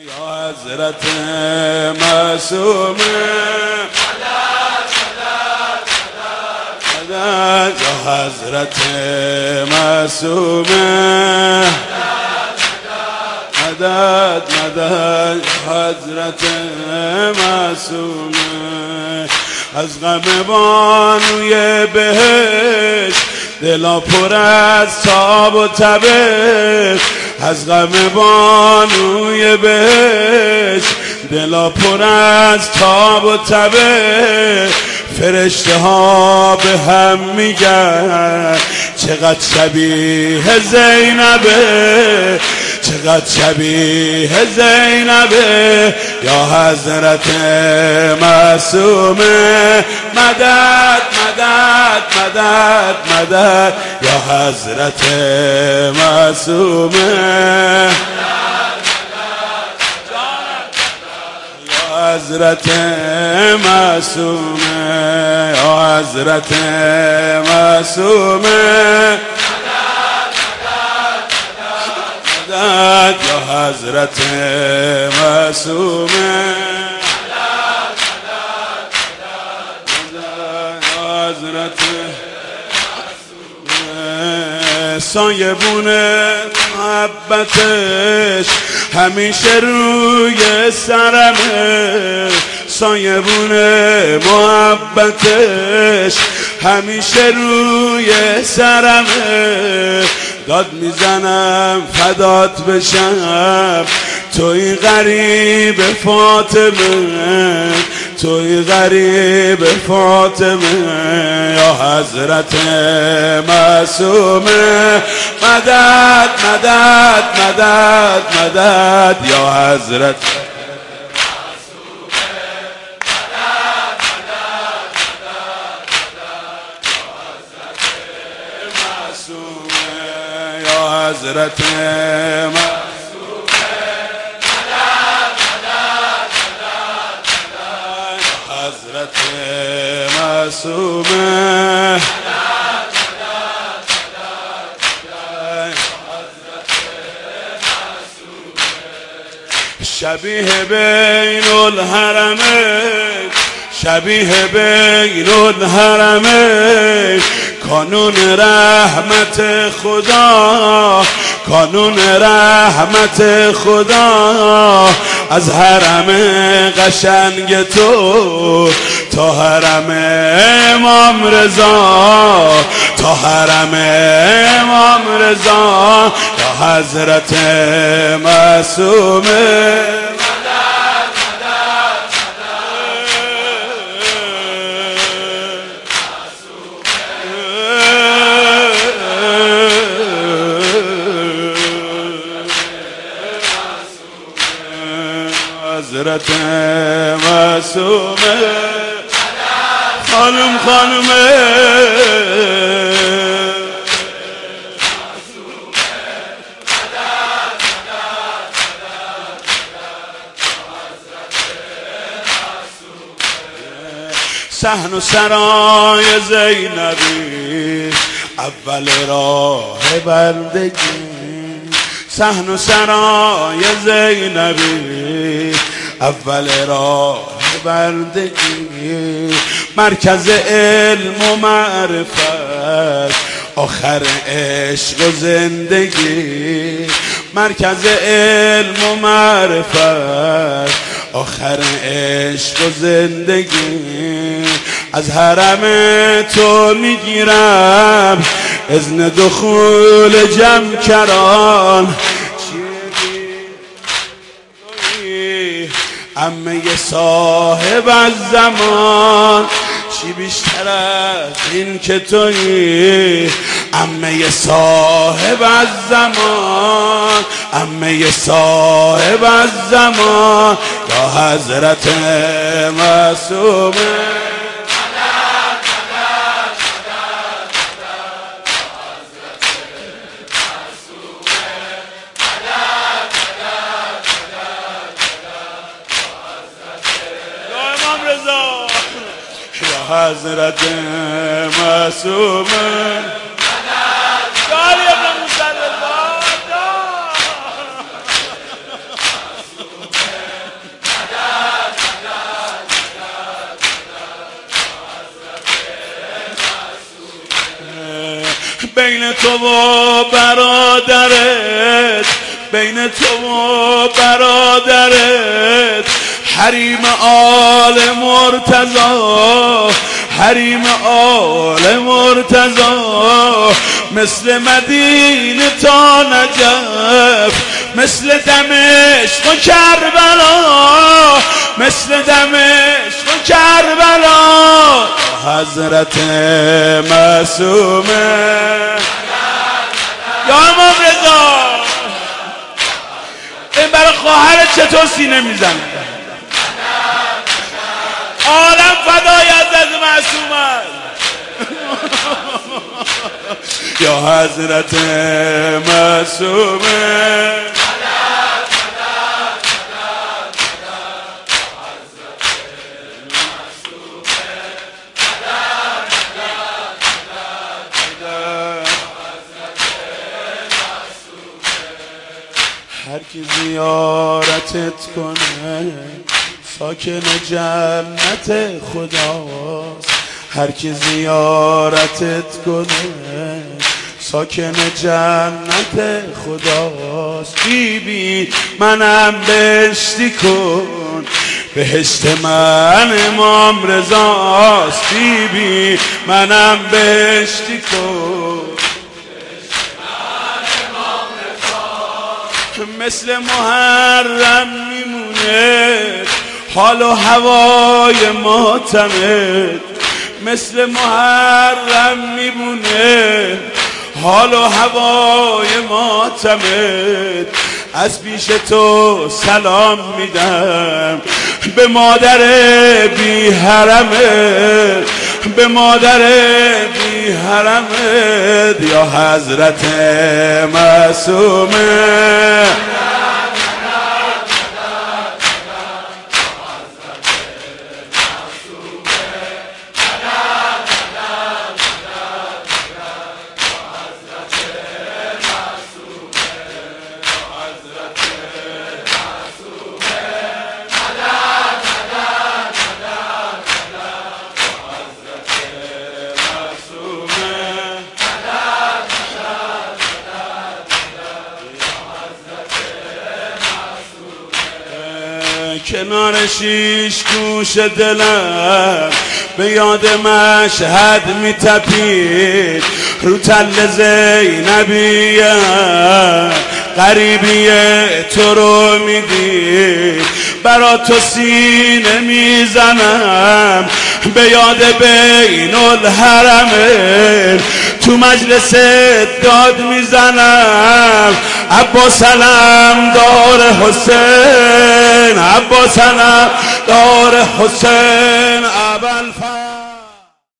یا حضرت معصومه مدد یا حضرت معصومه مدد مدد حضرت معصومه از غم بانوی بهشت دلا پر از تاب و تبش از غم بانوی بهشت دلا پر از تاب و تبش فرشته ها به هم میگن چقدر شبیه زینبه چقدر شبیه زینبه یا حضرت معصومه مدد مدد مدد مدد یا حضرت معصومه یا حضرت معصومه یا حضرت معصومه یا حضرت معصومه یا حضرت سایبون محبتش همیشه روی سرمه سایبون محبتش همیشه روی سرمه داد میزنم فدات بشم توی غریب فاطمه توی غریب فاطمه یا حضرت معصومه مدد مدد مدد مدد یا حضرت حضرت معصومه حضرت معصومه شبیه بین الحرمین شبیه بین الحرمین کانون رحمت خدا کانون رحمت خدا از حرم قشنگ تو تا حرم امام رضا تا حرم امام رضا یا حضرت معصومه حضرت معصومه خانم خانمه صحن و سرای زینبی اول راه بندگی صحن و سرای زینبی اول راه بندگی مرکز علم و معرفت آخر عشق و زندگی مرکز علم و معرفت آخر عشق و زندگی از حرم تو میگیرم اذن دخول جمع کران عمه صاحب از زمان چی بیشتر از این که تویی عمه صاحب از زمان عمه صاحب از زمان یا حضرت معصومه حضرت معصومه بین تو و برادرت، بین تو و برادرت، حریم آل مرتضی، حریم آل مرتضی، مثل مدینه تا نجف، مثل دمشق و کربلا، مثل دمشق و کربلا، حضرت معصومه. یا امام رضا این برای خواهرت چطور سینه میزنه؟ عالم فدای حضرت معصومه. یا حضرت معصومه. هر کی زیارتت کنه ساکن جنت خداست، هر کی زیارتت کنه ساکن جنت خداست. بی بی منم بهشتی کن، بهشت من امام رضاست. بی بی منم بهشتی کن، مثل محرم میمونه حال و هوای ماتمت، مثل محرم میمونه حال و هوای ماتمت. از پیش تو سلام میدم به مادر بی حرمت، به مادر بی حرمت. یا حضرت معصومه. کنار شیش گوش دلم به یاد مشهد میتپید، رو تل زینبیه غریبیه تو رو میدید. برا تو سینه میزنم به یاد بین الحرمین، تو مجلس داد میزنم عباس علم دار حسین، عباس علم دار حسین.